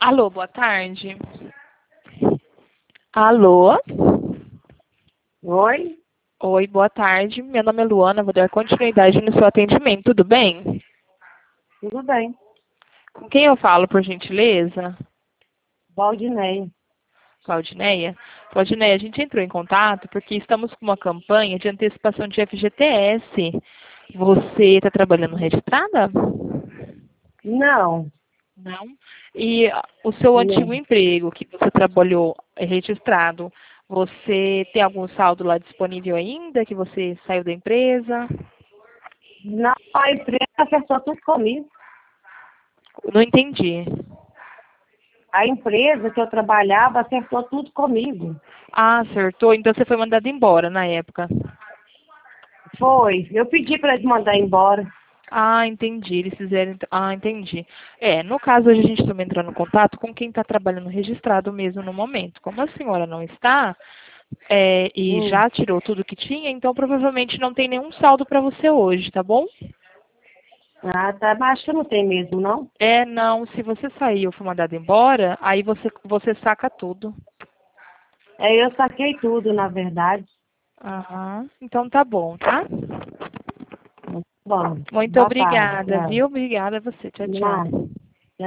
Alô, boa tarde. Alô? Oi? Oi, boa tarde. Meu nome é Luana, vou dar continuidade no seu atendimento, tudo bem? Tudo bem. Com quem eu falo, por gentileza? Valdineia. Claudineia? Claudineia, a gente entrou em contato porque estamos com uma campanha de antecipação de FGTS. Você está trabalhando registrada? Não, Não. E o seu não, antigo emprego que você trabalhou registrado, você tem algum saldo lá disponível ainda, que você saiu da empresa? não, a empresa acertou tudo comigo. Não entendi. A empresa que eu trabalhava acertou tudo comigo. Ah, acertou. Então você foi mandado embora na época. Foi. Eu pedi para eles mandar embora. Ah, entendi. Eles fizeram. Ah, entendi. No caso, hoje a gente também entrando em contato com quem está trabalhando registrado mesmo no momento. Como a senhora não está, e Hum. já tirou tudo que tinha, então provavelmente não tem nenhum saldo para você hoje, tá bom? Ah, tá. Mas acho que não tem mesmo, não? Não, se você sair ou for mandado embora, aí você saca tudo. Eu saquei tudo, na verdade. Aham. Então tá bom, tá? Bom, Muito boa tarde. obrigada, Tchau. viu? Obrigada a você. Tchau, Nada. tchau.